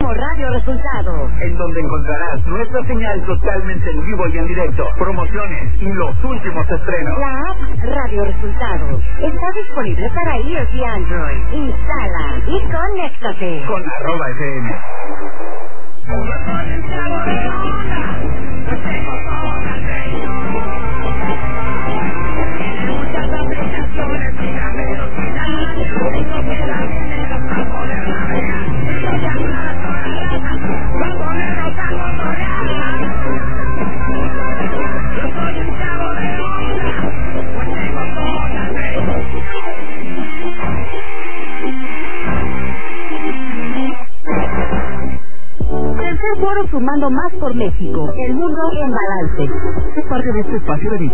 como Radio Resultados, en donde encontrarás nuestra señal totalmente en vivo y en directo, promociones y los últimos estrenos. La app Radio Resultados está disponible para iOS y Android. Instala y conéctate con @FM. Tercer foro Sumando Más por México. El mundo en balance. Es parte de este espacio de